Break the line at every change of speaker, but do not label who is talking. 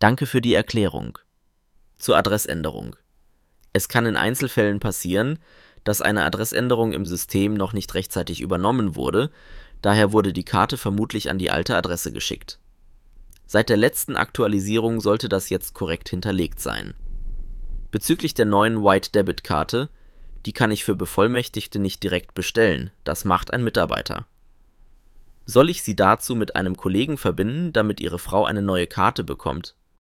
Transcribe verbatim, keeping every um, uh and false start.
Danke für die Erklärung. Zur Adressänderung. Es kann in Einzelfällen passieren, dass eine Adressänderung im System noch nicht rechtzeitig übernommen wurde, daher wurde die Karte vermutlich an die alte Adresse geschickt. Seit der letzten Aktualisierung sollte das jetzt korrekt hinterlegt sein. Bezüglich der neuen White Debit Karte, die kann ich für Bevollmächtigte nicht direkt bestellen, das macht ein Mitarbeiter. Soll ich Sie dazu mit einem Kollegen verbinden, damit Ihre Frau eine neue Karte bekommt?